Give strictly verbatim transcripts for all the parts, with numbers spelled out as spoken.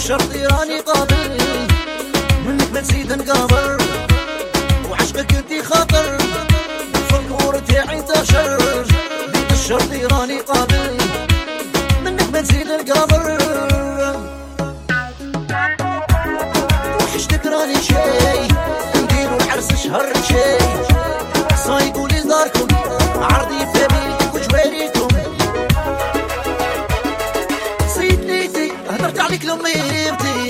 الشرطي راني قابل منك ما تزيد نقابر، وعشقك انتي خاطر في الكور تاعي انتشر. بيت الشرطي راني قابل منك ما تزيد نقابر، وحشتك راني شي نديرو العرس شهر شي، صايقوا لي داركم عرضي في بيتك وجواريكم. سيد نيتي هدرت عليك لامي بتي،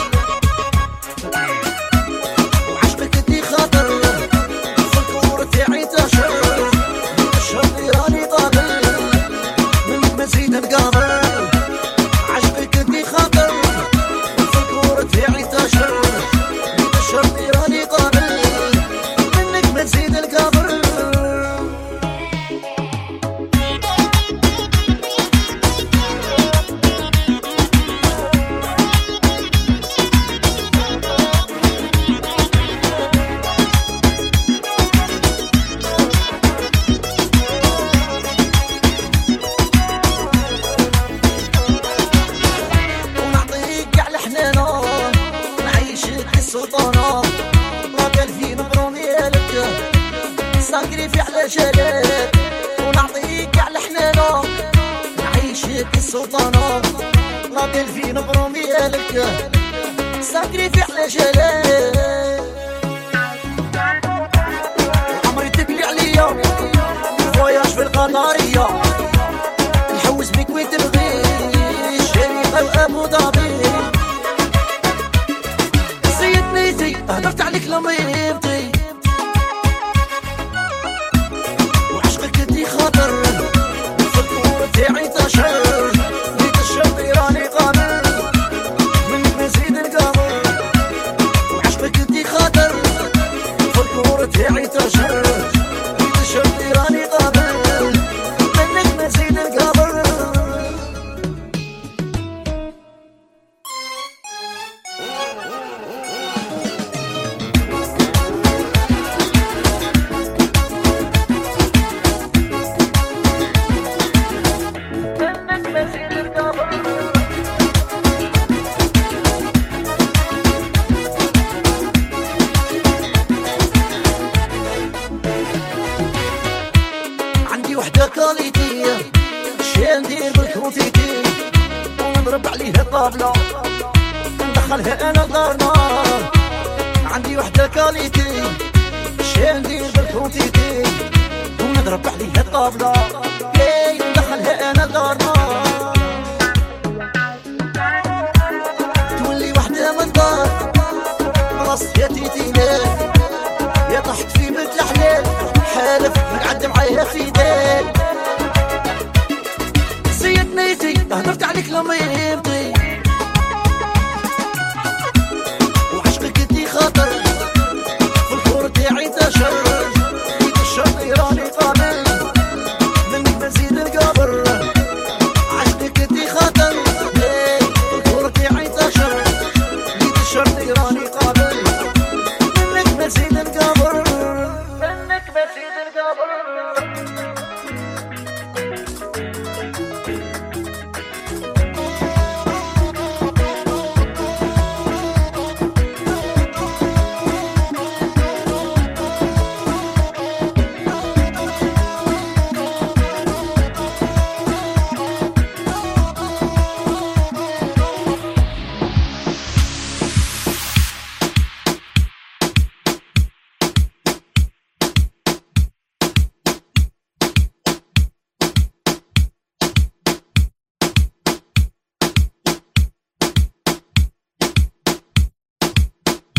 وعشقك انتي خاطر في الكور تاعي انتشر. الشرطي راني قابل منك ما نزيد نقابر، عشقك انتي خاطر في الكور تاعي انتشر. الشرطي راني قابل منك ما نزيد نقابر. السلطانة راك الفين بروني لك ساكري في على جلالك، ونعطيك على حنانة نعيشك السلطانة راك الفين بروني لك ساكري في على جلالك. عمري تقلي عليا فواياج في القطارية، نحوس بيك وين تبغي الشريقة وابو ظبي. هدرت عليك لامي بتي، وعشقك انتي خاطر في الكور تاعي انتشر. بيت الشرطي راني قابل منك ما نزيد نقابر، وعشقك انتي خاطر في الكور تاعي انتشر. بيت الشرطي راني قابل منك ما نزيد نقابر. وحدة كاليتي شي ندير بالكروتيتي، ونضرب عليها الطابلة ندخلها انا لدارنا. عندي وحدة كاليتي شي ندير بالكروتيتي، ونضرب عليها الطابلة ندخلها انا لدارنا. تولي وحدة من دار راسها تيتينات، يا طحت في بنت الحلال حالف نقعد معايا في دال. سيد نيتي هدرت عليك لامي بتي،